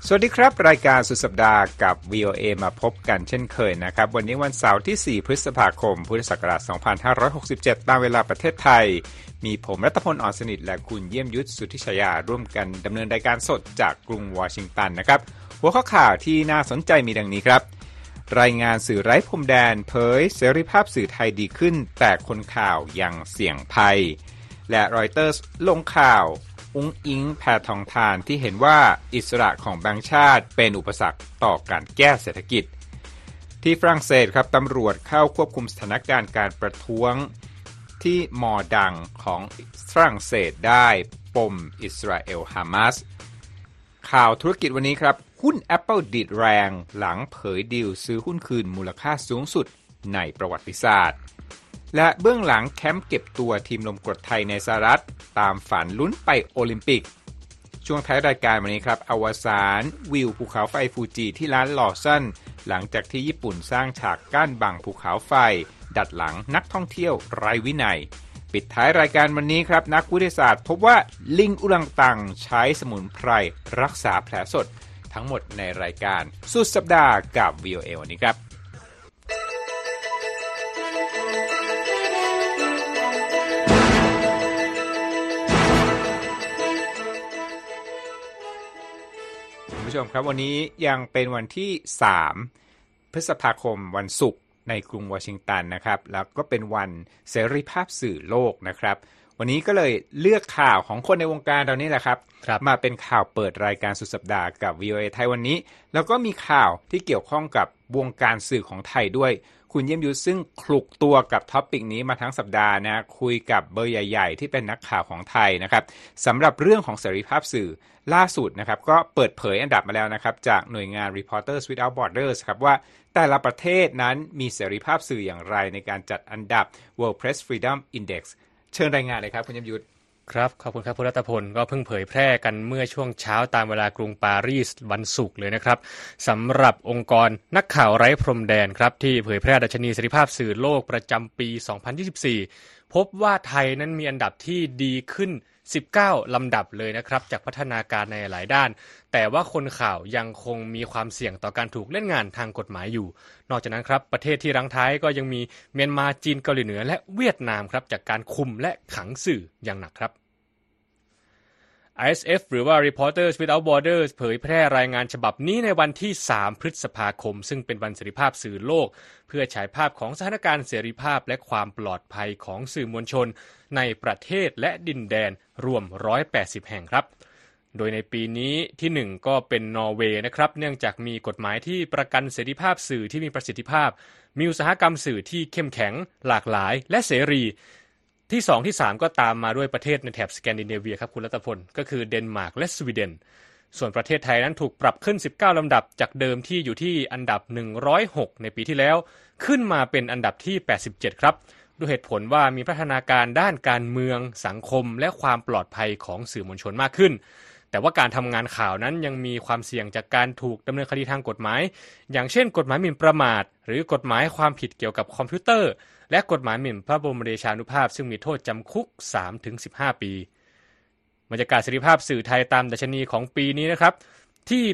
สวัสดีครับรายการสุดสัปดาห์กับ VOA มาพบกันเช่นเคยนะครับวันนี้วันเสาร์ที่4พฤษภาคมพุทธศักราช2567ตามเวลาประเทศไทยมีผมรัตพล อ่อนสนิทและคุณเยี่ยมยุทธสุทธิชยาร่วมกันดำเนินรายการสดจากกรุงวอชิงตันนะครับหัวข้อข่าวที่น่าสนใจมีดังนี้ครับรายงานสื่อไร้พรมแดนเผยเสรีภาพสื่อไทยดีขึ้นแต่คนข่าวยังเสี่ยงภัยและรอยเตอร์สลงข่าวอุ้งอิงแพทองธารที่เห็นว่าอิสระของแบงก์ชาติเป็นอุปสรรคต่อการแก้เศรษฐกิจที่ฝรั่งเศสครับตำรวจเข้าควบคุมสถานการณ์การประท้วงที่มอดังของฝรั่งเศสได้ปมอิสราเอลฮามาสข่าวธุรกิจวันนี้ครับหุ้น Apple ดีดแรงหลังเผยดีลซื้อหุ้นคืนมูลค่าสูงสุดในประวัติศาสตร์และเบื้องหลังแคมป์เก็บตัวทีมลมกรดไทยในสหรัฐตามฝันลุ้นไปโอลิมปิกช่วงท้ายรายการวันนี้ครับอวสานวิวภูเขาไฟฟูจิที่ร้านลอสันหลังจากที่ญี่ปุ่นสร้างฉากกั้นบังภูเขาไฟดัดหลังนักท่องเที่ยวไร้วินัยปิดท้ายรายการวันนี้ครับนักวิทยาศาสตร์พบว่าลิงอุรังตังใช้สมุนไพรรักษาแผลสดทั้งหมดในรายการสุดสัปดาห์กับ VOA วันนี้ครับคุณผู้ชมครับวันนี้ยังเป็นวันที่3พฤษภาคมวันศุกร์ในกรุงวอชิงตันนะครับแล้วก็เป็นวันเสรีภาพสื่อโลกนะครับวันนี้ก็เลยเลือกข่าวของคนในวงการเรานี่แหละครับมาเป็นข่าวเปิดรายการสุดสัปดาห์กับ VOA ไทยวันนี้แล้วก็มีข่าวที่เกี่ยวข้องกับวงการสื่อของไทยด้วยคุณเยี่ยมยุทธซึ่งคลุกตัวกับท็อปิกนี้มาทั้งสัปดาห์นะคุยกับเบอร์ใหญ่ๆที่เป็นนักข่าวของไทยนะครับสำหรับเรื่องของเสรีภาพสื่อล่าสุดนะครับก็เปิดเผยอันดับมาแล้วนะครับจากหน่วยงาน Reporters Without Borders ครับว่าแต่ละประเทศนั้นมีเสรีภาพสื่ออย่างไรในการจัดอันดับ World Press Freedom Index เชิญรายงานเลยครับคุณเยี่ยมยุทธครับขอบคุณครับคุณรัตพลก็เพิ่งเผยแพร่กันเมื่อช่วงเช้าตามเวลากรุงปารีสวันศุกร์เลยนะครับสำหรับองค์กรนักข่าวไร้พรมแดนครับที่เผยแพร่ดัชนีเสรีภาพสื่อโลกประจำปี 2024 พบว่าไทยนั้นมีอันดับที่ดีขึ้น19 ลำดับเลยนะครับจากพัฒนาการในหลายด้านแต่ว่าคนข่าวยังคงมีความเสี่ยงต่อการถูกเล่นงานทางกฎหมายอยู่นอกจากนั้นครับประเทศที่รั้งท้ายก็ยังมีเมียนมาจีนเกาหลีเหนือและเวียดนามครับจากการคุมและขังสื่ออย่างหนักครับISF หรือว่า Reporters Without Borders เผยแพร่รายงานฉบับนี้ในวันที่3พฤษภาคมซึ่งเป็นวันเสรีภาพสื่อโลกเพื่อฉายภาพของสถานการณ์เสรีภาพและความปลอดภัยของสื่อมวลชนในประเทศและดินแดนรวม180แห่งครับโดยในปีนี้ที่1ก็เป็นนอร์เวย์นะครับเนื่องจากมีกฎหมายที่ประกันเสรีภาพสื่อที่มีประสิทธิภาพมีอุตสาหกรรมสื่อที่เข้มแข็งหลากหลายและเสรีที่2ที่3ก็ตามมาด้วยประเทศในแถบสแกนดิเนเวียครับคุณรัตพลก็คือเดนมาร์กและสวีเดนส่วนประเทศไทยนั้นถูกปรับขึ้น19ลำดับจากเดิมที่อยู่ที่อันดับ106ในปีที่แล้วขึ้นมาเป็นอันดับที่87ครับด้วยเหตุผลว่ามีพัฒนาการด้านการเมืองสังคมและความปลอดภัยของสื่อมวลชนมากขึ้นแต่ว่าการทำงานข่าวนั้นยังมีความเสี่ยงจากการถูกดำเนินคดีทางกฎหมายอย่างเช่นกฎหมายหมิ่นประมาทหรือกฎหมายความผิดเกี่ยวกับคอมพิวเตอร์และกฎหมายหมิ่นพระบรมเดชานุภาพซึ่งมีโทษจำคุก 3-15 ปีบรรยากาศเสรีภาพสื่อไทยตามดัชนีของปีนี้นะครับที่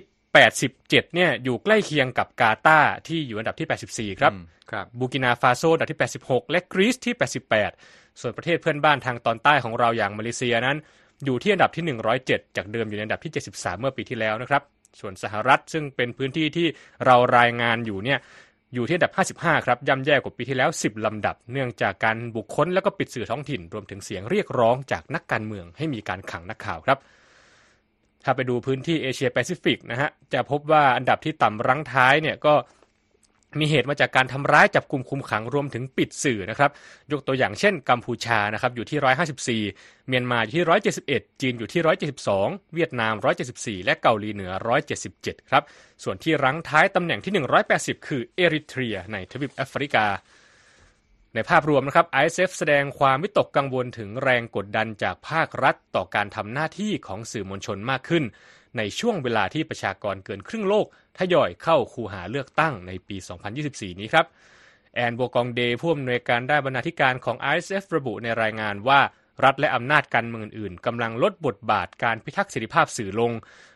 87เนี่ยอยู่ใกล้เคียงกับกาตาร์ที่อยู่อันดับที่84ครับบูกินาฟาโซอันดับที่86และกรีซที่88ส่วนประเทศเพื่อนบ้านทางตอนใต้ของเราอย่างมาเลเซียนั้นอยู่ที่อันดับที่107จากเดิมอยู่ในอันดับที่73เมื่อปีที่แล้วนะครับส่วนสหรัฐซึ่งเป็นพื้นที่ที่เรารายงานอยู่เนี่ยอยู่ที่อันดับ55ครับย่ำแย่กว่าปีที่แล้ว10ลำดับเนื่องจากการบุกค้นแล้วก็ปิดสื่อท้องถิ่นรวมถึงเสียงเรียกร้องจากนักการเมืองให้มีการขังนักข่าวครับถ้าไปดูพื้นที่เอเชียแปซิฟิกนะฮะจะพบว่าอันดับที่ต่ำรั้งท้ายเนี่ยก็มีเหตุมาจากการทำร้ายจับกุมคุมขังรวมถึงปิดสื่อนะครับยกตัวอย่างเช่นกัมพูชานะครับอยู่ที่154เมียนมาอยู่ที่171จีนอยู่ที่172เวียดนาม174และเกาหลีเหนือ177ครับส่วนที่รั้งท้ายตำแหน่งที่180คือเอริเทรียในทวีปแอฟริกาในภาพรวมนะครับ ISF แสดงความวิตกกังวลถึงแรงกดดันจากภาครัฐต่อการทำหน้าที่ของสื่อมวลชนมากขึ้นในช่วงเวลาที่ประชากรเกินครึ่งโลกทยอยเข้าคูหาเลือกตั้งในปี 2024 นี้ครับแอนโบกองเดผู้อำนวยการด้านบรรณาธิการของ ISF ระบุในรายงานว่ารัฐและอำนาจการเมืองอื่นๆกำลังลดบทบาทการพิทักษ์เสรีภาพสื่อลง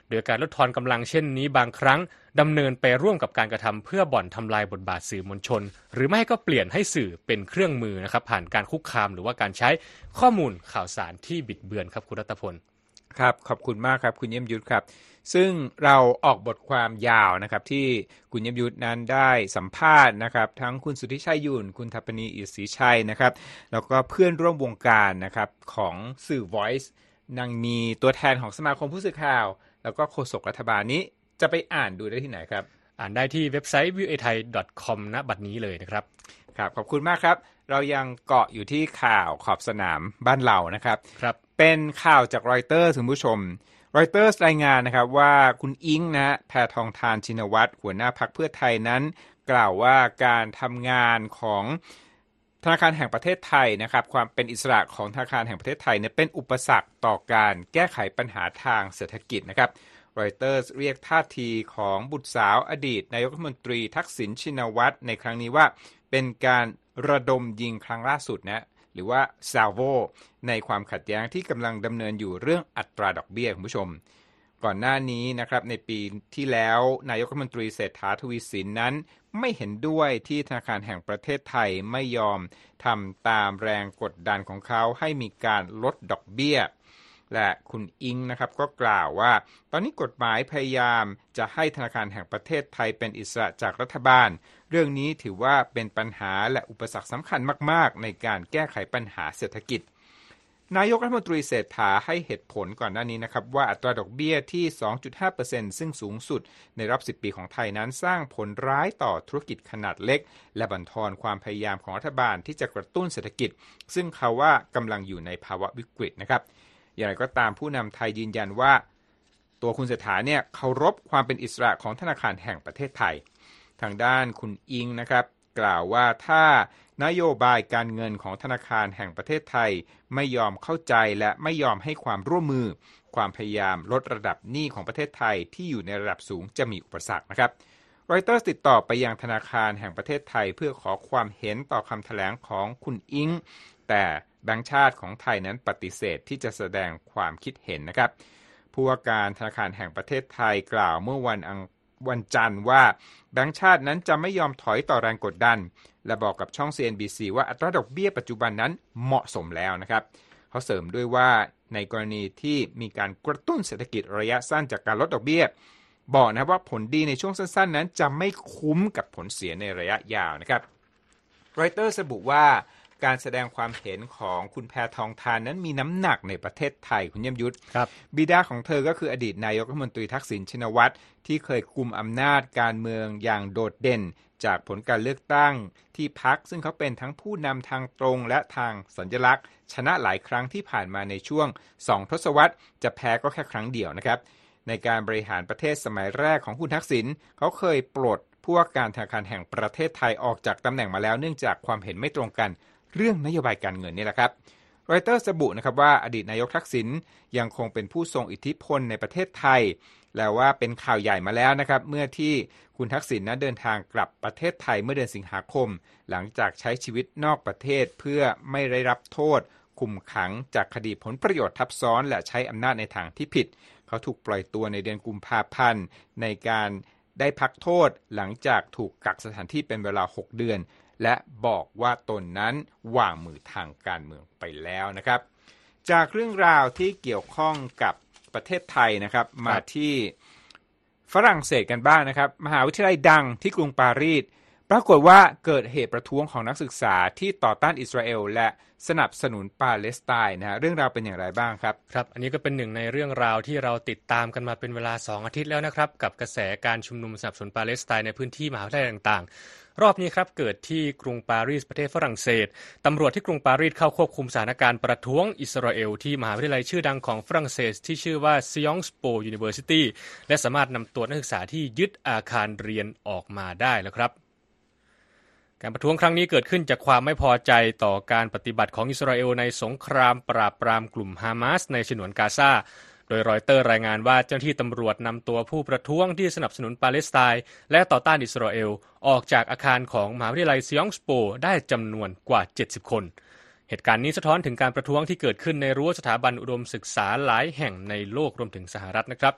โดยการลดทอนกำลังเช่นนี้บางครั้งดำเนินไปร่วมกับการกระทำเพื่อบ่อนทำลายบทบาทสื่อมวลชนหรือไม่ก็เปลี่ยนให้สื่อเป็นเครื่องมือนะครับผ่านการคุกคามหรือว่าการใช้ข้อมูลข่าวสารที่บิดเบือนครับคุณรัตพลครับขอบคุณมากครับคุณเยี่ยมยุทธครับซึ่งเราออกบทความยาวนะครับที่คุณเยี่ยมยุทธนั้นได้สัมภาษณ์นะครับทั้งคุณสุทธิชัยยุ่นคุณทัปปณีอิศรีชัยนะครับแล้วก็เพื่อนร่วมวงการนะครับของสื่อ Voice ยังมีตัวแทนของสมาคมผู้สื่อข่าวแล้วก็โฆษกรัฐบาลนี้จะไปอ่านดูได้ที่ไหนครับอ่านได้ที่เว็บไซต์ voathai.com ณบัดนี้เลยนะครับครับขอบคุณมากครับเรายังเกาะอยู่ที่ข่าวขอบสนามบ้านเรานะครับครับเป็นข่าวจากรอยเตอร์คุณผู้ชมรอยเตอร์รายงานนะครับว่าคุณอิงนะแพทองธารชินวัตรหัวหน้าพรรคเพื่อไทยนั้นกล่าวว่าการทำงานของธนาคารแห่งประเทศไทยนะครับความเป็นอิสระของธนาคารแห่งประเทศไทยเนี่ยเป็นอุปสรรคต่อการแก้ไขปัญหาทางเศรษฐกิจนะครับรอยเตอร์เรียกท่าทีของบุตรสาวอดีตนายกรัฐมนตรีทักษิณชินวัตรในครั้งนี้ว่าเป็นการระดมยิงครั้งล่าสุดนะหรือว่า salvo ในความขัดแย้งที่กำลังดำเนินอยู่เรื่องอัตราดอกเบี้ยคุณผู้ชมก่อนหน้านี้นะครับในปีที่แล้วนายกรัฐมนตรีเศรษฐาทวีสินนั้นไม่เห็นด้วยที่ธนาคารแห่งประเทศไทยไม่ยอมทำตามแรงกดดันของเขาให้มีการลดดอกเบี้ยและคุณอิงนะครับก็กล่าวว่าตอนนี้กฎหมายพยายามจะให้ธนาคารแห่งประเทศไทยเป็นอิสระจากรัฐบาลเรื่องนี้ถือว่าเป็นปัญหาและอุปสรรคสำคัญมากๆในการแก้ไขปัญหาเศรษฐกิจนายกรัฐมนตรีเศรษฐาให้เหตุผลก่อนหน้านี้นะครับว่าอัตราดอกเบี้ยที่ 2.5% ซึ่งสูงสุดในรอบ10 ปีของไทยนั้นสร้างผลร้ายต่อธุรกิจขนาดเล็กและบั่นทอนความพยายามของรัฐบาลที่จะกระตุ้นเศรษฐกิจซึ่งเขาว่ากำลังอยู่ในภาวะวิกฤตนะครับอย่างไรก็ตามผู้นำไทยยืนยันว่าตัวคุณเศรษฐาเนี่ยเคารพความเป็นอิสระของธนาคารแห่งประเทศไทยทางด้านคุณอิงนะครับกล่าวว่าถ้านโยบายการเงินของธนาคารแห่งประเทศไทยไม่ยอมเข้าใจและไม่ยอมให้ความร่วมมือความพยายามลดระดับหนี้ของประเทศไทยที่อยู่ในระดับสูงจะมีอุปสรรคนะครับรอยเตอร์ติดต่อไปยังธนาคารแห่งประเทศไทยเพื่อขอความเห็นต่อคำแถลงของคุณอิงแต่แบงก์ชาติของไทยนั้นปฏิเสธที่จะแสดงความคิดเห็นนะครับผู้ว่าการธนาคารแห่งประเทศไทยกล่าวเมื่อวันจันทร์ว่าแบงก์ชาตินั้นจะไม่ยอมถอยต่อแรงกดดันและบอกกับช่อง CNBC ว่าอัตราดอกเบี้ยปัจจุบันนั้นเหมาะสมแล้วนะครับเขาเสริมด้วยว่าในกรณีที่มีการกระตุ้นเศรษฐกิจระยะสั้นจากการลดดอกเบี้ยบอกนะว่าผลดีในช่วงสั้นๆนั้นจะไม่คุ้มกับผลเสียในระยะยาวนะครับรอยเตอร์ระบุว่าการแสดงความเห็นของคุณแพทองธารนั้นมีน้ำหนักในประเทศไทยคุณเยี่ยมยุทธบิดาของเธอก็คืออดีตนายกรัฐมนตรีทักษิณชินวัตรที่เคยกุมอำนาจการเมืองอย่างโดดเด่นจากผลการเลือกตั้งที่พรรคซึ่งเขาเป็นทั้งผู้นำทางตรงและทางสัญลักษณ์ชนะหลายครั้งที่ผ่านมาในช่วง2 ทศวรรษจะแพ้ก็แค่ครั้งเดียวนะครับในการบริหารประเทศสมัยแรกของคุณทักษิณเขาเคยปลดผู้ว่าการธนาคารแห่งประเทศไทยออกจากตำแหน่งมาแล้วเนื่องจากความเห็นไม่ตรงกันเรื่องนโยบายการเงินนี่แหละครับรอยเตอร์ระบุนะครับว่าอดีตนายกทักษิณยังคงเป็นผู้ทรงอิทธิพลในประเทศไทยแล้วว่าเป็นข่าวใหญ่มาแล้วนะครับเมื่อที่คุณทักษิณนั้นเดินทางกลับประเทศไทยเมื่อเดือนสิงหาคมหลังจากใช้ชีวิตนอกประเทศเพื่อไม่ได้รับโทษคุมขังจากคดีผลประโยชน์ทับซ้อนและใช้อำนาจในทางที่ผิดเขาถูกปล่อยตัวในเดือนกุมภาพันธ์ในการได้พักโทษหลังจากถูกกักสถานที่เป็นเวลา6 เดือนและบอกว่าตนนั้นวางมือทางการเมืองไปแล้วนะครับจากเรื่องราวที่เกี่ยวข้องกับประเทศไทยนะครับมาที่ฝรั่งเศสกันบ้างนะครับมหาวิทยาลัยดังที่กรุงปารีสปรากฏว่าเกิดเหตุประท้วงของนักศึกษาที่ต่อต้านอิสราเอลและสนับสนุนปาเลสไตน์นะฮะเรื่องราวเป็นอย่างไรบ้างครับครับอันนี้ก็เป็นหนึ่งในเรื่องราวที่เราติดตามกันมาเป็นเวลา2 อาทิตย์แล้วนะครับกับกระแสการชุมนุมสนับสนุนปาเลสไตน์ในพื้นที่มหาวิทยาลัยต่างๆรอบนี้ครับเกิดที่กรุงปารีสประเทศฝรั่งเศสตำรวจที่กรุงปารีสเข้าควบคุมสถานการณ์ประท้วงอิสราเอลที่มหาวิทยาลัยชื่อดังของฝรั่งเศสที่ชื่อว่า Sciences Po University และสามารถนำตัวนักศึกษาที่ยึดอาคารเรียนออกมาได้แล้วครับการประท้วงครั้งนี้เกิดขึ้นจากความไม่พอใจต่อการปฏิบัติของอิสราเอลในสงครามปราบปรามกลุ่มฮามาสในฉนวนกาซาโดยรอยเตอร์รายงานว่าเจ้าหน้าที่ตำรวจนำตัวผู้ประท้วงที่สนับสนุนปาเลสไตน์และต่อต้านอิสราเอลออกจากอาคารของมหาวิทยาลัยซิยองส์โปได้จำนวนกว่า70 คนเหตุการณ์นี้สะท้อนถึงการประท้วงที่เกิดขึ้นในรั้วสถาบันอุดมศึกษาหลายแห่งในโลกรวมถึงสหรัฐนะครับ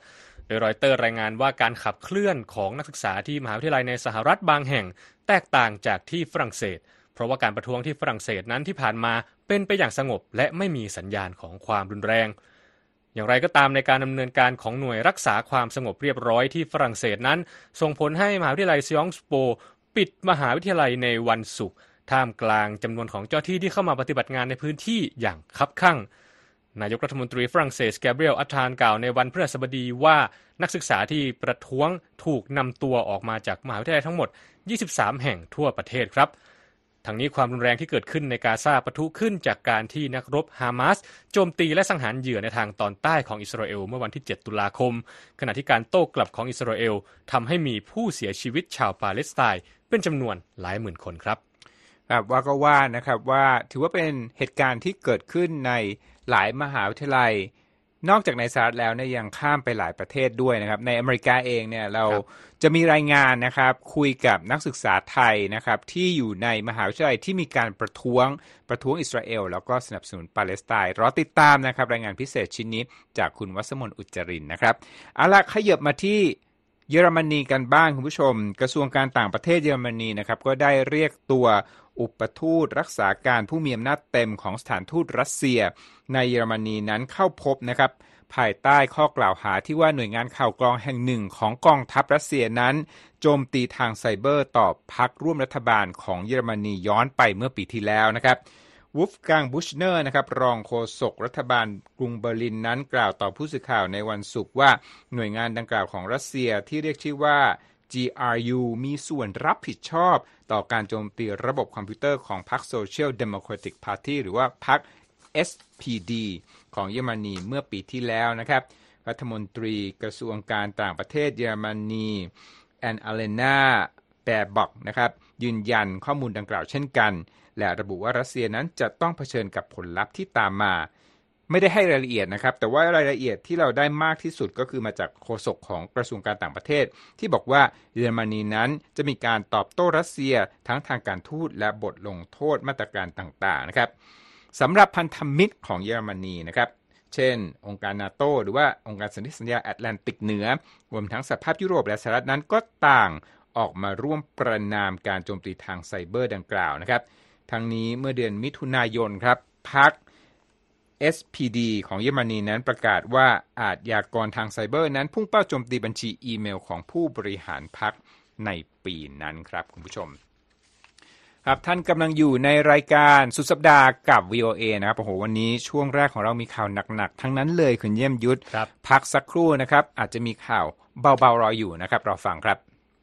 โดยรอยเตอร์รายงานว่าการขับเคลื่อนของนักศึกษาที่มหาวิทยาลัยในสหรัฐบางแห่งแตกต่างจากที่ฝรั่งเศสเพราะว่าการประท้วงที่ฝรั่งเศสนั้นที่ผ่านมาเป็นไปอย่างสงบและไม่มีสัญญาณของความรุนแรงอย่างไรก็ตามในการดำเนินการของหน่วยรักษาความสงบเรียบร้อยที่ฝรั่งเศสนั้นส่งผลให้มหาวิทยาลัยซิองส์โปปิดมหาวิทยาลัยในวันศุกร์ท่ามกลางจำนวนของเจ้าที่ที่เข้ามาปฏิบัติงานในพื้นที่อย่างคับคั่งนายกรัฐมนตรีฝรั่งเศสแกเบรียล อัตทานกล่าวในวันพฤหัสบดีว่านักศึกษาที่ประท้วงถูกนำตัวออกมาจากมหาวิทยาลัยทั้งหมด23แห่งทั่วประเทศครับทั้งนี้ความรุนแรงที่เกิดขึ้นในกาซาปะทุขึ้นจากการที่นักรบฮามาสโจมตีและสังหารเหยื่อในทางตอนใต้ของอิสราเอลเมื่อวันที่7ตุลาคมขณะที่การโต้กลับของอิสราเอลทำให้มีผู้เสียชีวิตชาวปาเลสไตน์เป็นจำนวนหลายหมื่นคนครับว่าก็ว่านะครับว่าถือว่าเป็นเหตุการณ์ที่เกิดขึ้นในหลายมหาวิทยาลัยนอกจากในสหรัฐแล้วเนี่ยยังข้ามไปหลายประเทศด้วยนะครับในอเมริกาเองเนี่ยเราจะมีรายงานนะครับคุยกับนักศึกษาไทยนะครับที่อยู่ในมหาวิทยาลัยที่มีการประท้วงอิสราเอลแล้วก็สนับสนุนปาเลสไตน์รอติดตามนะครับรายงานพิเศษชิ้นนี้จากคุณวัสมนต์อุจจรินนะครับเอาล่ะขยับมาที่เยอรมนีกันบ้างคุณผู้ชมกระทรวงการต่างประเทศเยอรมนีนะครับก็ได้เรียกตัวอุปทูตรักษาการผู้มีอำนาจเต็มของสถานทูตรัสเซียในเยอรมนีนั้นเข้าพบนะครับภายใต้ข้อกล่าวหาที่ว่าหน่วยงานข่าวกรองแห่งหนึ่งของกองทัพรัสเซียนั้นโจมตีทางไซเบอร์ต่อพรรคร่วมรัฐบาลของเยอรมนีย้อนไปเมื่อปีที่แล้วนะครับวูฟกังบุชเนอร์นะครับรองโฆษกรัฐบาลกรุงเบอร์ลินนั้นกล่าวต่อผู้สื่อข่าวในวันศุกร์ว่าหน่วยงานดังกล่าวของรัสเซียที่เรียกชื่อว่า GRU มีส่วนรับผิดชอบต่อการโจมตีระบบคอมพิวเตอร์ของพรรค Social Democratic Party หรือว่าพรรค SPD ของเยอรมนีเมื่อปีที่แล้วนะครับรัฐมนตรีกระทรวงการต่างประเทศเยอรมนีแอนอาเลนาแบร์บ็อกนะครับยืนยันข้อมูลดังกล่าวเช่นกันและระบุว่ารัสเซียนั้นจะต้องเผชิญกับผลลัพธ์ที่ตามมาไม่ได้ให้รายละเอียดนะครับแต่ว่ารายละเอียดที่เราได้มากที่สุดก็คือมาจากโฆษกของกระทรวงการต่างประเทศที่บอกว่าเยอรมนีนั้นจะมีการตอบโต้รัสเซียทั้งทางการทูตและบทลงโทษมาตรการต่างๆนะครับสำหรับพันธมิตรของเยอรมนีนะครับเช่นองค์การนาโตหรือว่าองค์การสนธิสัญญาแอตแลนติกเหนือรวมทั้งสหภาพยุโรปและสหรัฐนั้นก็ต่างออกมาร่วมประณามการโจมตีทางไซเบอร์ดังกล่าวนะครับทั้งนี้เมื่อเดือนมิถุนายนครับพรรค SPD ของเยอรมนีนั้นประกาศว่าอาชญากรทางไซเบอร์นั้นพุ่งเป้าโจมตีบัญชีอีเมลของผู้บริหารพรรคในปีนั้นครับคุณผู้ชมครับท่านกำลังอยู่ในรายการสุดสัปดาห์กับ VOA นะครับโอ้โหวันนี้ช่วงแรกของเรามีข่าวหนักๆทั้งนั้นเลยคุณเยี่ยมยุทธพักสักครู่นะครับอาจจะมีข่าวเบาๆรออยู่นะครับรอฟังครับ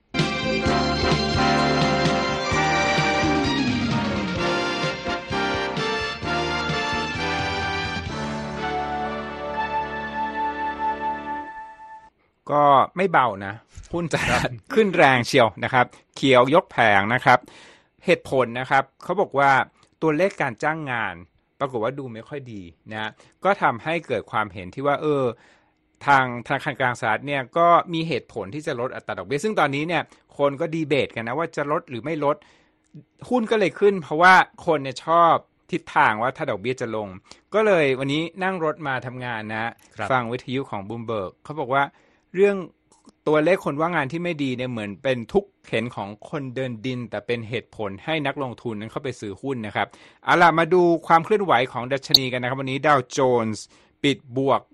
ก็ไม่เบานะหุ้นจะขึ้นแรงเชียวนะครับเขียวยกแผงนะครับเหตุผลนะครับเขาบอกว่าตัวเลขการจ้างงานปรากฏว่าดูไม่ค่อยดีนะก็ทำให้เกิดความเห็นที่ว่าทางธนาคารกลางสหรัฐเนี่ยก็มีเหตุผลที่จะลดอัตราดอกเบี้ยซึ่งตอนนี้เนี่ยคนก็ดีเบตกันนะว่าจะลดหรือไม่ลดหุ้นก็เลยขึ้นเพราะว่าคนเนี่ยชอบทิศทางว่าถ้าดอกเบี้ยจะลงก็เลยวันนี้นั่งรถมาทำงานนะฟังวิทยุของบูมเบิร์กเขาบอกว่าเรื่องตัวเลขคนว่างงานที่ไม่ดีเนี่ยเหมือนเป็นทุกข์เข็นของคนเดินดินแต่เป็นเหตุผลให้นักลงทุนนั้นเข้าไปซื้อหุ้นนะครับเอาล่ะมาดูความเคลื่อนไหวของดัชนีกันนะครับวันนี้ดาวโจนส์ปิดบวก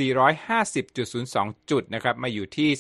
450.02 จุดนะครับมาอยู่ที่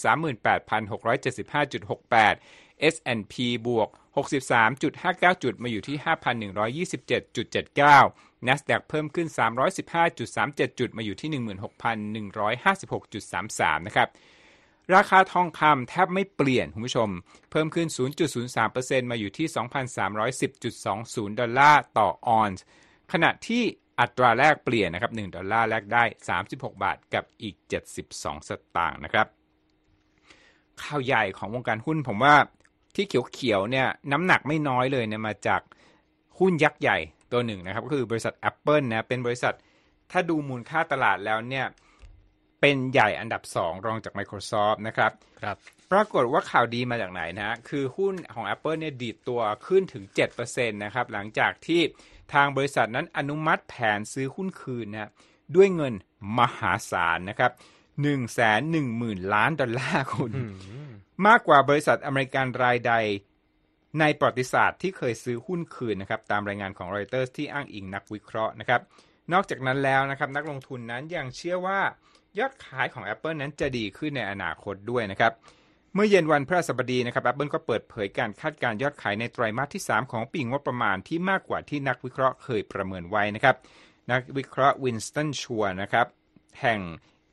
38,675.68 S&P บวก 63.59 จุดมาอยู่ที่ 5,127.79 NASDAQ เพิ่มขึ้น 315.37 จุดมาอยู่ที่ 16,156.33 นะครับราคาทองคำแทบไม่เปลี่ยนคุณผู้ชมเพิ่มขึ้น 0.03% มาอยู่ที่ 2,310.20 ดอลลาร์ต่อออนซ์ขณะที่อัตราแลกเปลี่ยนนะครับ1ดอลลาร์แลกได้36บาทกับอีก72สตางค์นะครับข่าวใหญ่ของวงการหุ้นผมว่าที่เขียวๆเนี่ยน้ำหนักไม่น้อยเลยเนี่ยมาจากหุ้นยักษ์ใหญ่ตัวหนึ่งนะครับก็คือบริษัท Apple นะเป็นบริษัทถ้าดูมูลค่าตลาดแล้วเนี่ยเป็นใหญ่อันดับ2รองจาก Microsoft นะครับปรากฏว่าข่าวดีมาจากไหนนะคือหุ้นของ Apple เนี่ยดีดตัวขึ้นถึง 7% นะครับหลังจากที่ทางบริษัทนั้นอนุมัติแผนซื้อหุ้นคืนนะด้วยเงินมหาศาลนะครับ 110,000 ล้านดอลลาร์คุณมากกว่าบริษัทอเมริกันรายใดในประวัติศาสตร์ที่เคยซื้อหุ้นคืนนะครับตามรายงานของ Reuters ที่อ้างอิงนักวิเคราะห์นะครับนอกจากนั้นแล้วนะครับนักลงทุนนั้นยังเชื่อว่ายอดขายของ Apple นั้นจะดีขึ้นในอนาคตด้วยนะครับเมื่อเย็นวันพฤหัสบดีนะครับ Apple ก็เปิดเผยการคาดการณ์ยอดขายในไตรมาสที่3ของปีงบประมาณที่มากกว่าที่นักวิเคราะห์เคยประเมินไว้นะครับนักวิเคราะห์ Winston Chua นะครับแห่ง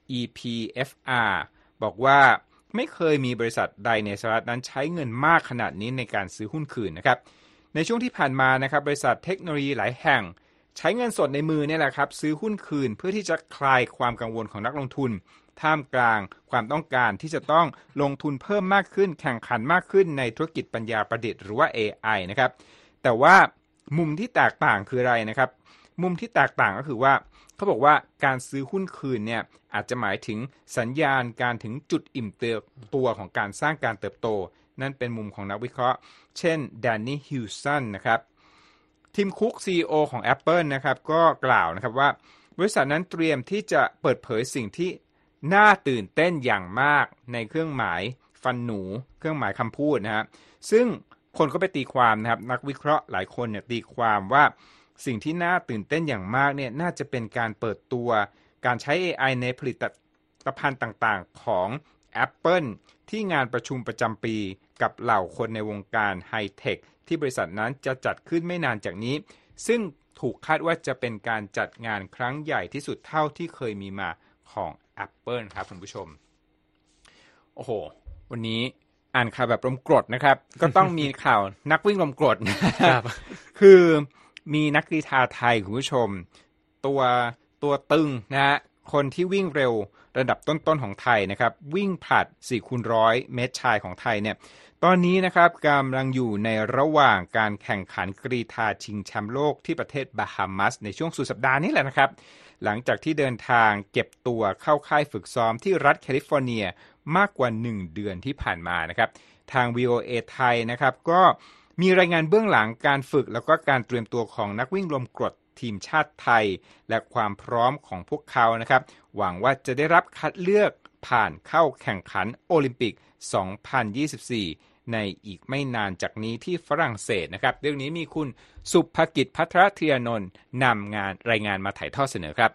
EPFR บอกว่าไม่เคยมีบริษัทใดในสหรัฐนั้นใช้เงินมากขนาดนี้ในการซื้อหุ้นคืนนะครับในช่วงที่ผ่านมานะครับบริษัทเทคโนโลยีหลายแห่งใช้เงินสดในมือเนี่ยแหละครับซื้อหุ้นคืนเพื่อที่จะคลายความกังวลของนักลงทุนท่ามกลางความต้องการที่จะต้องลงทุนเพิ่มมากขึ้นแข่งขันมากขึ้นในธุรกิจปัญญาประดิษฐ์หรือว่า AI นะครับแต่ว่ามุมที่แตกต่างคืออะไรนะครับมุมที่แตกต่างก็คือว่าเขาบอกว่าการซื้อหุ้นคืนเนี่ยอาจจะหมายถึงสัญญาณการถึงจุดอิ่มตัวของการสร้างการเติบโตนั่นเป็นมุมของนักวิเคราะห์เช่นแดนนี่ฮิวสันนะครับทีมคุก CEO ของ Apple นะครับก็กล่าวนะครับว่าบริษัทนั้นเตรียมที่จะเปิดเผยสิ่งที่น่าตื่นเต้นอย่างมากในเครื่องหมายฟันหนูเครื่องหมายคำพูดนะฮะซึ่งคนก็ไปตีความนะครับนักวิเคราะห์หลายคนเนี่ยตีความว่าสิ่งที่น่าตื่นเต้นอย่างมากเนี่ยน่าจะเป็นการเปิดตัวการใช้ AI ในผลิตภัณฑ์ต่างๆของ Apple ที่งานประชุมประจำปีกับเหล่าคนในวงการไฮเทคที่บริษัทนั้นจะจัดขึ้นไม่นานจากนี้ซึ่งถูกคาดว่าจะเป็นการจัดงานครั้งใหญ่ที่สุดเท่าที่เคยมีมาของ Apple ครับคุณผู้ชมโอ้โหวันนี้อ่านข่าวแบบลมกรดนะครับ ก็ต้องมีข่าวนักวิ่งลมกรดนะครับคือมีนักกรีฑาไทยคุณผู้ชมตัวตึงนะฮะคนที่วิ่งเร็วระดับต้นๆของไทยนะครับวิ่งผลัด 4x100 เมตรชายของไทยเนี่ยตอนนี้นะครับกำลังอยู่ในระหว่างการแข่งขันกรีฑาชิงแชมป์โลกที่ประเทศบาฮามัสในช่วงสุดสัปดาห์นี้แหละนะครับหลังจากที่เดินทางเก็บตัวเข้าค่ายฝึกซ้อมที่รัฐแคลิฟอร์เนียมากกว่า1เดือนที่ผ่านมานะครับทาง VOA ไทยนะครับก็มีรายงานเบื้องหลังการฝึกแล้วก็การเตรียมตัวของนักวิ่งลมกรดทีมชาติไทยและความพร้อมของพวกเขานะครับหวังว่าจะได้รับคัดเลือกผ่านเข้าแข่งขันโอลิมปิก 2024 ในอีกไม่นานจากนี้ที่ฝรั่งเศสนะครับเรื่องนี้มีคุณสุภกิจภัทรธีรนนท์นำรายงานมาถ่ายทอดเสนอครับ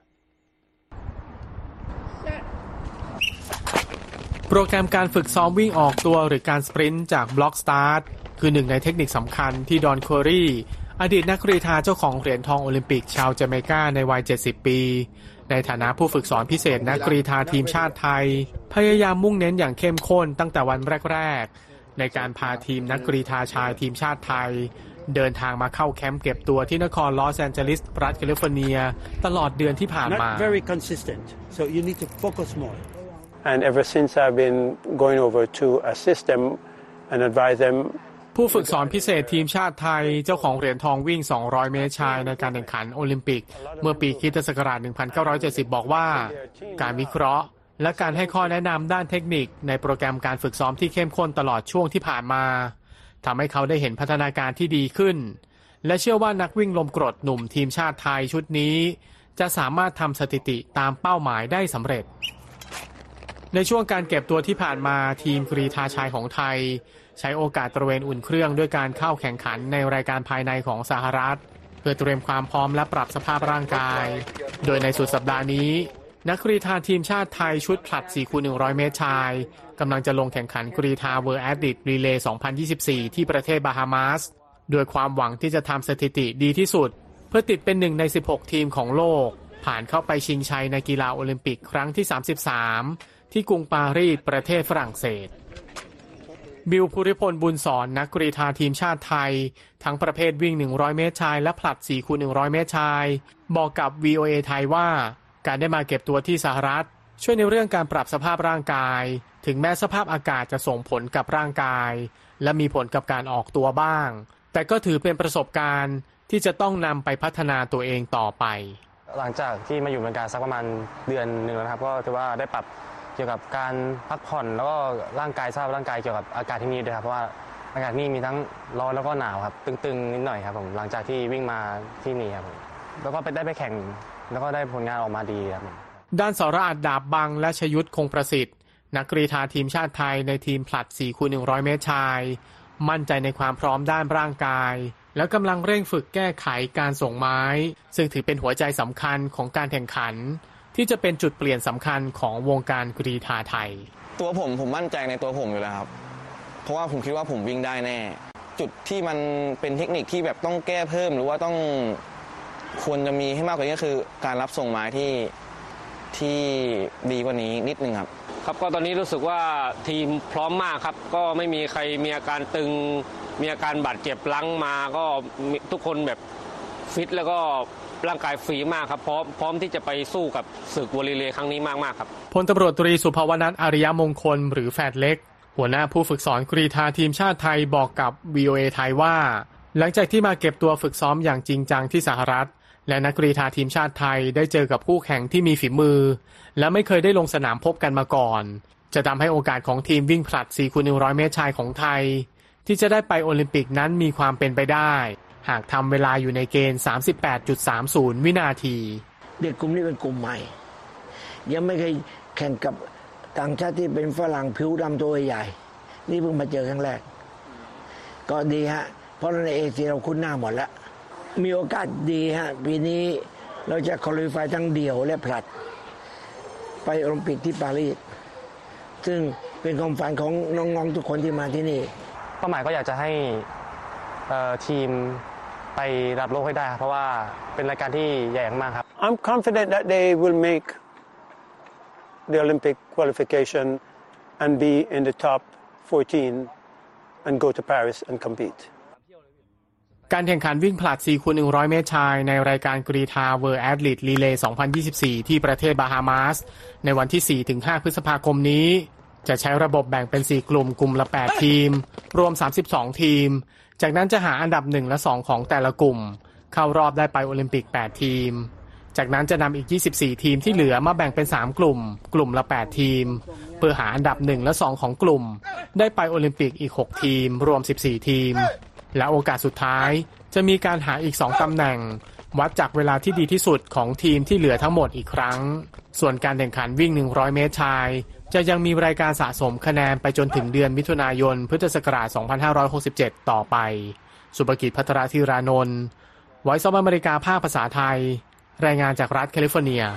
โปรแกรมการฝึกซ้อมวิ่งออกตัวหรือการสปรินต์จากบล็อกสตาร์ทคือหนึ่งในเทคนิคสำคัญที่ดอนโครีอดีตนักกรีฑาเจ้าของเหรียญทองโอลิมปิกชาวจาเมกาในวัย70 ปีในฐานะผู้ฝึกสอนพิเศษนักกรีฑาทีมชาติไทยพยายามมุ่งเน้นอย่างเข้มข้นตั้งแต่วันแรกๆในการพาทีมนักกรีฑาชายทีมชาติไทยเดินทางมาเข้าแคมป์เก็บตัวที่นครลอสแอนเจลิสรัฐแคลิฟอร์เนียตลอดเดือนที่ผ่านมา Not very consistent, so you need to focus more. And ever since I've been going over to assist them and advise them ผู้ฝึกสอนพิเศษทีมชาติไทยเจ้าของเหรียญทองวิ่ง200เมตรชายในการแข่งขันโอลิมปิกเมื่อปีค.ศ. 1970บอกว่าการวิเคราะห์และการให้ข้อแนะนำด้านเทคนิคในโปรแกรมการฝึกซ้อมที่เข้มข้นตลอดช่วงที่ผ่านมาทำให้เขาได้เห็นพัฒนาการที่ดีขึ้นและเชื่อว่านักวิ่งลมกรดหนุ่มทีมชาติไทยชุดนี้จะสามารถทำสถิติตามเป้าหมายได้สำเร็จในช่วงการเก็บตัวที่ผ่านมาทีมกรีฑาชายของไทยใช้โอกาสตระเวนอุ่นเครื่องด้วยการเข้าแข่งขันในรายการภายในของสหรัฐเพื่อเตรียมความพร้อมและปรับสภาพร่างกายโดยในสุดสัปดาห์นี้นักกรีฑาทีมชาติไทยชุดผลัด 4x100 เมตรชายกำลังจะลงแข่งขันกรีฑาเวิลด์แอทลีตรีเลย์ 2024 ที่ประเทศบาฮามาสโดยความหวังที่จะทำสถิติดีที่สุดเพื่อติดเป็น1ใน16ทีมของโลกผ่านเข้าไปชิงชัยในกีฬาโอลิมปิกครั้งที่33ที่กรุงปารีสประเทศฝรั่งเศสบิล ภูริพล บุญสอนนักกรีฑาทีมชาติไทยทั้งประเภทวิ่ง100เมตรชายและผลัด 4x100 เมตรชายบอกกับ VOA ไทยว่าการได้มาเก็บตัวที่สหรัฐช่วยในเรื่องการปรับสภาพร่างกายถึงแม้สภาพอากาศจะส่งผลกับร่างกายและมีผลกับการออกตัวบ้างแต่ก็ถือเป็นประสบการณ์ที่จะต้องนำไปพัฒนาตัวเองต่อไปหลังจากที่มาอยู่อเมริกาสักประมาณเดือนนึงแล้วครับก็ถือว่าได้ปรับเกี่ยวกับการพักผ่อนแล้วก็ร่างกายสภาพร่างกายเกี่ยวกับอากาศที่นี่ด้วยครับเพราะว่าอากาศนี่มีทั้งร้อนแล้วก็หนาวครับตึงๆนิดหน่อยครับผมหลังจากที่วิ่งมาที่นี่ครับแล้วก็ได้ไปแข่งแล้วก็ได้ผลงานออกมาดีครับด้านสรอัดดาบบังและชยุทธคงประสิทธิ์นักกรีฑาทีมชาติไทยในทีมผลัด 4x100 เมตรชายมั่นใจในความพร้อมด้านร่างกายและกำลังเร่งฝึกแก้ไขการส่งไม้ซึ่งถือเป็นหัวใจสำคัญของการแข่งขันที่จะเป็นจุดเปลี่ยนสำคัญของวงการกรีฑาไทยตัวผมมั่นใจในตัวผมอยู่แล้วครับเพราะว่าผมคิดว่าผมวิ่งได้แน่จุดที่มันเป็นเทคนิคที่แบบต้องแก้เพิ่มหรือว่าต้องควรจะมีให้มากกว่านี้ก็คือการรับส่งไม้ที่ดีกว่านี้นิดนึงครับครับก็ตอนนี้รู้สึกว่าทีมพร้อมมากครับก็ไม่มีใครมีอาการตึงมีอาการบาดเจ็บลังมาก็ทุกคนแบบฟิตแล้วก็ร่างกายฟรีมากครับพร้อมที่จะไปสู้กับศึกวอลเลย์ครั้งนี้มากๆครับพลตำรวจตรีสุภวนัสอาริยมงคลหรือแฝดเล็กหัวหน้าผู้ฝึกสอนกรีฑาทีมชาติไทยบอกกับ VOA ไทยว่าหลังจากที่มาเก็บตัวฝึกซ้อมอย่างจริงจังที่สหรัฐและนักกรีฑาทีมชาติไทยได้เจอกับคู่แข่งที่มีฝีมือและไม่เคยได้ลงสนามพบกันมาก่อนจะทำให้โอกาสของทีมวิ่งผลัด 4x100 เมตรชายของไทยที่จะได้ไปโอลิมปิกนั้นมีความเป็นไปได้หากทำเวลาอยู่ในเกณฑ์ 38.30 วินาทีเด็กกลุ่มนี้เป็นกลุ่มใหม่ยังไม่เคยแข่งกับต่างชาติที่เป็นฝรั่งผิวดำตัวใหญ่นี่เพิ่งมาเจอครั้งแรกก็ดีฮะเพราะในเอเชียเราคุ้นหน้าหมดแล้วมีโอกาสดีฮะปีนี้เราจะควอลิฟายทั้งเดี่ยวและผลัดไปโอลิมปิกที่ปารีสซึ่งเป็นความฝันของน้องๆทุกคนที่มาที่นี่เป้าหมายก็อยากจะให้ทีมไปรับโลกให้ได้เพราะว่าเป็นรายการที่ใหญ่มากครับ I'm confident that they will make the Olympic qualification and be in the top 14 and go to Paris and compete การแข่งขันวิ่งผลัด 4x100 เมตรชายในรายการกรีฑา World Athlete Relay 2024 ที่ประเทศบาฮามาสในวันที่ 4-5 พฤษภาคมนี้จะใช้ระบบแบ่งเป็น 4 กลุ่มละ 8 ทีมรวม 32 ทีมจากนั้นจะหาอันดับ 1 และ 2 ของแต่ละกลุ่มเข้ารอบได้ไปโอลิมปิก 8 ทีมจากนั้นจะนำอีก 24 ทีมที่เหลือมาแบ่งเป็น 3 กลุ่มละ 8 ทีมเพื่อหาอันดับ 1 และ 2 ของกลุ่มได้ไปโอลิมปิกอีก 6 ทีมรวม 14 ทีมและโอกาสสุดท้ายจะมีการหาอีก 2 ตำแหน่งวัดจากเวลาที่ดีที่สุดของทีมที่เหลือทั้งหมดอีกครั้งส่วนการแข่งขันวิ่ง 100 เมตรชายจะยังมีรายการสะสมคะแนนไปจนถึงเดือนมิถุนายนพุทธศักราช 2567 ต่อไปสุภกิจ ภัทรธีรานนท์ Voice of America ภาคภาษาไทยรายงานจากรัฐแคลิฟอร์เนีย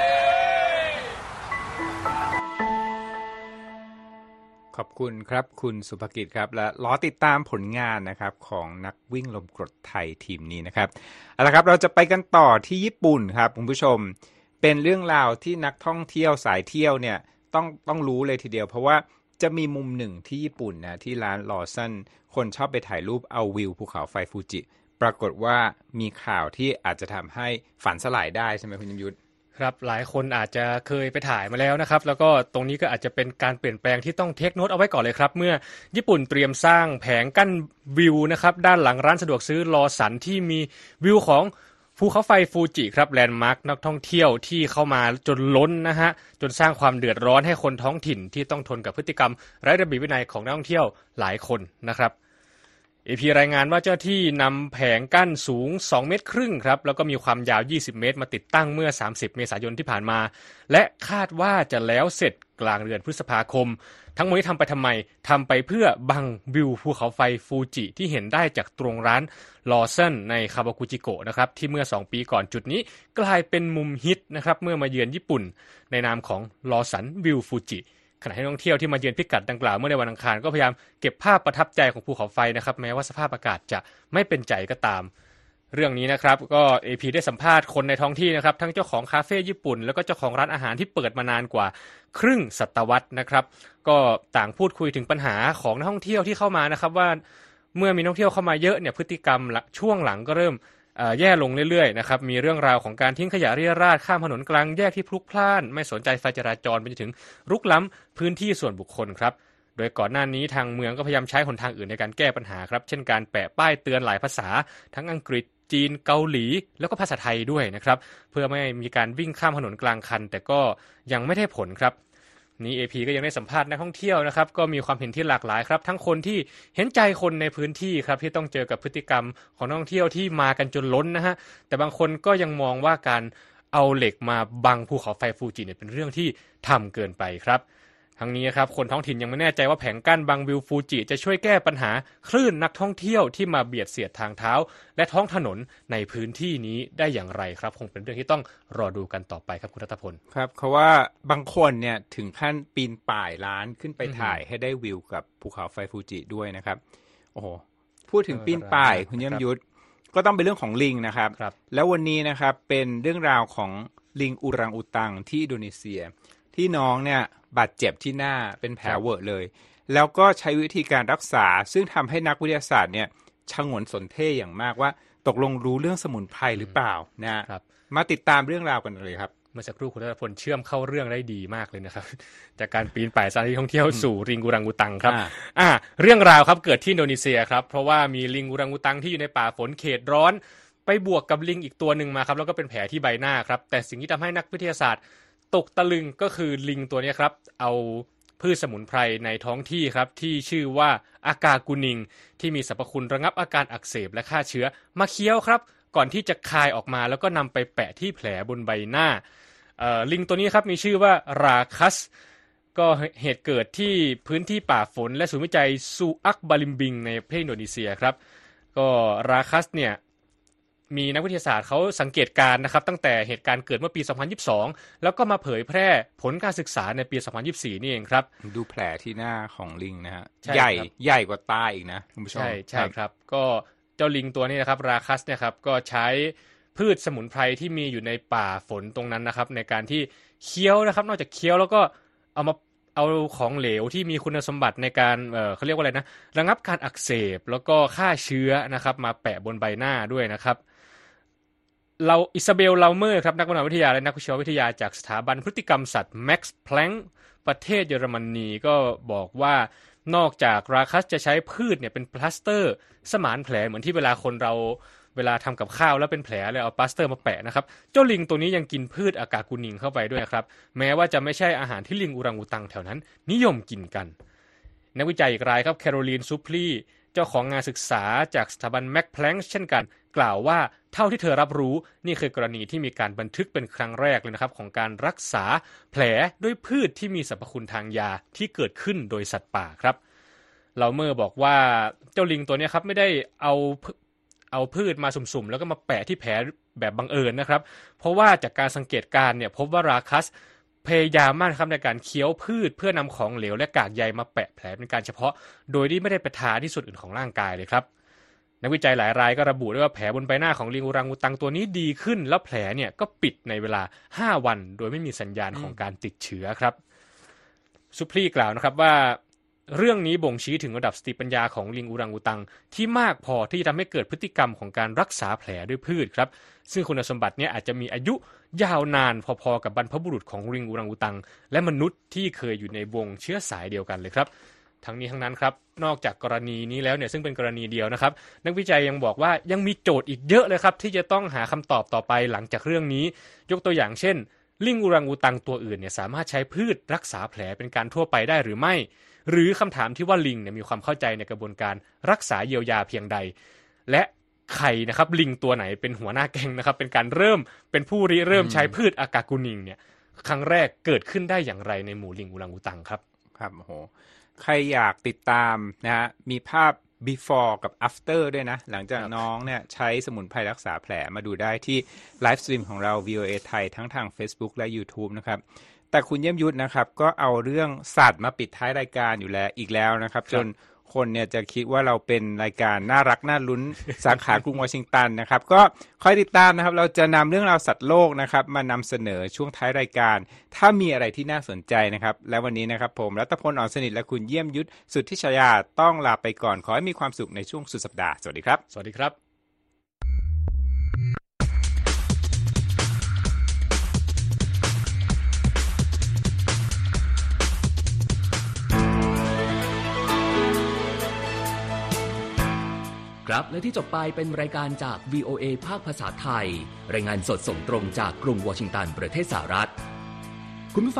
ขอบคุณครับคุณสุภกิจครับและรอติดตามผลงานนะครับของนักวิ่งลมกรดไทยทีมนี้นะครับเอาละครับเราจะไปกันต่อที่ญี่ปุ่นครับคุณผู้ชมเป็นเรื่องราวที่นักท่องเที่ยวสายเที่ยวเนี่ยต้องรู้เลยทีเดียวเพราะว่าจะมีมุมหนึ่งที่ญี่ปุ่นนะที่ร้านลอสันคนชอบไปถ่ายรูปเอาวิวภูเขาไฟฟูจิปรากฏว่ามีข่าวที่อาจจะทำให้ฝันสลายได้ใช่ไหมคุณยมยุทธครับหลายคนอาจจะเคยไปถ่ายมาแล้วนะครับแล้วก็ตรงนี้ก็อาจจะเป็นการเปลี่ยนแปลงที่ต้องเทคโนตเอาไว้ก่อนเลยครับเมื่อญี่ปุ่นเตรียมสร้างแผงกั้นวิวนะครับด้านหลังร้านสะดวกซื้อลอสันที่มีวิวของภูเขาไฟฟูจิครับแลนด์มาร์คนักท่องเที่ยวที่เข้ามาจนล้นนะฮะจนสร้างความเดือดร้อนให้คนท้องถิ่นที่ต้องทนกับพฤติกรรมไร้ระเบียบวินัยของนักท่องเที่ยวหลายคนนะครับAP รายงานว่าเจ้าที่นำแผงกั้นสูง2 เมตรครึ่งครับแล้วก็มีความยาว20 เมตรมาติดตั้งเมื่อ30 เมษายนที่ผ่านมาและคาดว่าจะแล้วเสร็จกลางเดือนพฤษภาคมทั้งหมดนี้ทำไปทำไมทำไปเพื่อบังวิวภูเขาไฟฟูจิที่เห็นได้จากตรงร้านลอสันในคาบากุจิโกะนะครับที่เมื่อ2 ปีก่อนจุดนี้กลายเป็นมุมฮิตนะครับเมื่อมาเยือนญี่ปุ่นในนามของลอสันวิวฟูจิขณะที่นักท่องเที่ยวที่มาเยือนพิกัดดังกล่าวเมื่อในวันอังคารก็พยายามเก็บภาพประทับใจของภูเขาไฟนะครับแม้ว่าสภาพอากาศจะไม่เป็นใจก็ตามเรื่องนี้นะครับก็ AP ได้สัมภาษณ์คนในท้องที่นะครับทั้งเจ้าของคาเฟ่ญี่ปุ่นแล้วก็เจ้าของร้านอาหารที่เปิดมานานกว่าครึ่งศตวรรษนะครับก็ต่างพูดคุยถึงปัญหาของนักท่องเที่ยวที่เข้ามานะครับว่าเมื่อมีนักท่องเที่ยวเข้ามาเยอะเนี่ยพฤติกรรมช่วงหลังก็เริ่มแย่ลงเรื่อยๆนะครับมีเรื่องราวของการทิ้งขยะเรี่ยราดข้ามถนนกลางแยกที่พลุกพล่านไม่สนใจไฟจราจรไปจนถึงรุกล้ำพื้นที่ส่วนบุคคลครับโดยก่อนหน้านี้ทางเมืองก็พยายามใช้หนทางอื่นในการแก้ปัญหาครับเช่นการแปะป้ายเตือนหลายภาษาทั้งอังกฤษจีนเกาหลีแล้วก็ภาษาไทยด้วยนะครับเพื่อไม่ให้มีการวิ่งข้ามถนนกลางคันแต่ก็ยังไม่ได้ผลครับนี้ AP ก็ยังได้สัมภาษณ์นักท่องเที่ยวนะครับก็มีความเห็นที่หลากหลายครับทั้งคนที่เห็นใจคนในพื้นที่ครับที่ต้องเจอกับพฤติกรรมของนักท่องเที่ยวที่มากันจนล้นนะฮะแต่บางคนก็ยังมองว่าการเอาเหล็กมาบังภูเขาไฟฟูจิเนี่ยเป็นเรื่องที่ทำเกินไปครับทั้งนี้ครับคนท้องถิ่นยังไม่แน่ใจว่าแผงกั้นบังวิวฟูจิจะช่วยแก้ปัญหาคลื่นนักท่องเที่ยวที่มาเบียดเสียดทางเท้าและท้องถนนในพื้นที่นี้ได้อย่างไรครับคงเป็นเรื่องที่ต้องรอดูกันต่อไปครับคุณรัตพลครับเพราะว่าบางคนเนี่ยถึงขั้นปีนป่ายร้านขึ้นไปถ่ายให้ได้วิวกับภูเขาไฟฟูจิด้วยนะครับโอ้โหพูดถึงปีนป่ายคุณเยี่ยมยุทธก็ต้องเป็นเรื่องของลิงนะครับแล้ววันนี้นะครับเป็นเรื่องราวของลิงอูรังอูตังที่อินโดนีเซียที่น้องเนี่ยบาดเจ็บที่หน้าเป็นแผลเวอะเลยแล้วก็ใช้วิธีการรักษาซึ่งทำให้นักวิทยาศาสตร์เนี่ยฉงนสนเท่อย่างมากว่าตกลงรู้เรื่องสมุนไพรหรือเปล่านะครับมาติดตามเรื่องราวกันเลยครับเมื่อสักครู่คุณรัตพลเชื่อมเข้าเรื่องได้ดีมากเลยนะครับจากการปีนป่ายสถานที่ท่องเที่ยวสู่ลิงอูรังอูตังครับเรื่องราวครับเกิดที่อินโดนีเซียครับเพราะว่ามีลิงอูรังอูตังที่อยู่ในป่าฝนเขตร้อนไปบวกกับลิงอีกตัวหนึ่งมาครับแล้วก็เป็นแผลที่ใบหน้าครับแต่สิ่งที่ทำให้นักวิทยาศาสตร์ตกตะลึงก็คือลิงตัวนี้ครับเอาพืชสมุนไพรในท้องที่ครับที่ชื่อว่าอากากูนิงที่มีสรรพคุณระงับอาการอักเสบและฆ่าเชื้อมาเคี้ยวครับก่อนที่จะคายออกมาแล้วก็นำไปแปะที่แผลบนใบหน้าลิงตัวนี้ครับมีชื่อว่าราคัสก็เหตุเกิดที่พื้นที่ป่าฝนและศูนย์วิจัยซูอักบาลิมบิงในประเทศอินโดนีเซียครับก็ราคัสเนี่ยมีนักวิทยาศาสตร์เขาสังเกตการนะครับตั้งแต่เหตุการณ์เกิดเมื่อปี 2022 แล้วก็มาเผยแพร่ผลการศึกษาในปี 2024 นี่เองครับดูแผลที่หน้าของลิงนะฮะใหญ่กว่าตาอีกนะคุณผู้ชมใช่ครับก็เจ้าลิงตัวนี้นะครับราคัสเนี่ยครับก็ใช้พืชสมุนไพรที่มีอยู่ในป่าฝนตรงนั้นนะครับในการที่เคี้ยวนะครับนอกจากเคี้ยวแล้วก็เอาของเหลวที่มีคุณสมบัติในการเขาเรียกว่าอะไรนะระงับการอักเสบแล้วก็ฆ่าเชื้อนะครับมาแปะบนใบหน้าด้วยนะครับอิซาเบล ลาเมอร์ครับนักวรรณวิทยาและนักชีววิทยาจากสถาบันพฤติกรรมสัตว์แม็กซ์แพลงก์ประเทศเยอรมนีก็บอกว่านอกจากราคัสจะใช้พืชเนี่ยเป็นพลาสเตอร์สมานแผลเหมือนที่เวลาคนเราเวลาทำกับข้าวแล้วเป็นแผลเลยเอาพลาสเตอร์มาแปะนะครับเจ้าลิงตัวนี้ยังกินพืชอากากูนิงเข้าไปด้วยครับแม้ว่าจะไม่ใช่อาหารที่ลิงอูรังอูตังแถวนั้นนิยมกินกันนักวิจัยอีกรายครับแคโรลีนซูพลีเจ้าของงานศึกษาจากสถาบันแม็กแพลงก์เช่นกันกล่าวว่าเท่าที่เธอรับรู้นี่คือกรณีที่มีการบันทึกเป็นครั้งแรกเลยนะครับของการรักษาแผลด้วยพืชที่มีสรรพคุณทางยาที่เกิดขึ้นโดยสัตว์ป่าครับลาเมอร์บอกว่าเจ้าลิงตัวนี้ครับไม่ได้เอาพืชมาสุ่มๆแล้วก็มาแปะที่แผลแบบบังเอิญนะครับเพราะว่าจากการสังเกตการณ์เนี่ยพบว่าราคัสพยายามมากครับในการเคี้ยวพืชเพื่อนำของเหลวและกากใยมาแปะแผลเป็นการเฉพาะโดยที่ไม่ได้ไปทาที่ส่วนอื่นของร่างกายเลยครับนักวิจัยหลายรายก็ระบุด้วยว่าแผลบนใบหน้าของลิงอูรังอูตังตัวนี้ดีขึ้นแล้วแผลเนี่ยก็ปิดในเวลา5วันโดยไม่มีสัญญาณของการติดเชื้อครับซุปลีกล่าวนะครับว่าเรื่องนี้บ่งชี้ถึงระดับสติปัญญาของลิงอูรังอูตังที่มากพอที่จะทำให้เกิดพฤติกรรมของการรักษาแผลด้วยพืชครับซึ่งคุณสมบัตินี้อาจจะมีอายุยาวนานพอๆกับบรรพบุรุษของลิงอูรังอูตังและมนุษย์ที่เคยอยู่ในวงเชื้อสายเดียวกันเลยครับทั้งนี้ทั้งนั้นครับนอกจากกรณีนี้แล้วเนี่ยซึ่งเป็นกรณีเดียวนะครับนักวิจัยยังบอกว่ายังมีโจทย์อีกเยอะเลยครับที่จะต้องหาคำตอบต่อไปหลังจากเรื่องนี้ยกตัวอย่างเช่นลิงอูรังอูตังตัวอื่นเนี่ยสามารถใช้พืชรักษาแผลเป็นการทั่วไปได้หรือไม่หรือคำถามที่ว่าลิงเนี่ยมีความเข้าใจในกระบวนการรักษาเยียวยาเพียงใดและใครนะครับลิงตัวไหนเป็นหัวหน้าแก๊งนะครับเป็นการเป็นผู้ริเริ่มใช้พืชอากากูนิงเนี่ยครั้งแรกเกิดขึ้นได้อย่างไรในหมู่ลิงอูรังอูตังครับครับโอ้โหใครอยากติดตามนะฮะมีภาพ before กับ after ด้วยนะหลังจากน้องเนี่ยใช้สมุนไพรรักษาแผลมาดูได้ที่ไลฟ์สตรีมของเรา VOA ไทยทั้งทาง Facebook และ YouTube นะครับแต่คุณเยี่ยมยุทธนะครับก็เอาเรื่องสัตว์มาปิดท้ายรายการอยู่แล้วอีกแล้วนะครับจนคนเนี่ยจะคิดว่าเราเป็นรายการน่ารักน่าลุ้น สาขากรุงวอชิงตันนะครับก็คอยติดตามนะครับเราจะนำเรื่องราวสัตว์โลกนะครับมานำเสนอช่วงท้ายรายการถ้ามีอะไรที่น่าสนใจนะครับและวันนี้นะครับผมรัตพล อ่อนสนิทและคุณเยี่ยมยุทธสุทธิชยาต้องลาไปก่อนขอให้มีความสุขในช่วงสุดสัปดาห์สวัสดีครับสวัสดีครับครับและที่จบไปเป็นรายการจาก VOA ภาคภาษาไทยรายงานสดส่งตรงจากกรุงวอชิงตันประเทศสหรัฐ